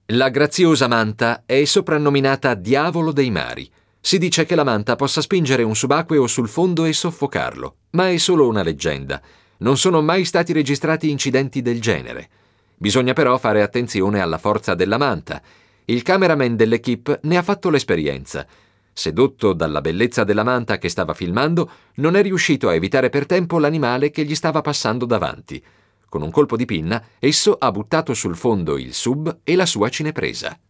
La graziosa manta è soprannominata Diavolo dei mari. Si dice che la manta possa spingere un subacqueo sul fondo e soffocarlo, ma è solo una leggenda. Non sono mai stati registrati incidenti del genere. Bisogna però fare attenzione alla forza della manta. Il cameraman dell'equipe ne ha fatto l'esperienza. Sedotto dalla bellezza della manta che stava filmando, non è riuscito a evitare per tempo l'animale che gli stava passando davanti. Con un colpo di pinna, esso ha buttato sul fondo il sub e la sua cinepresa.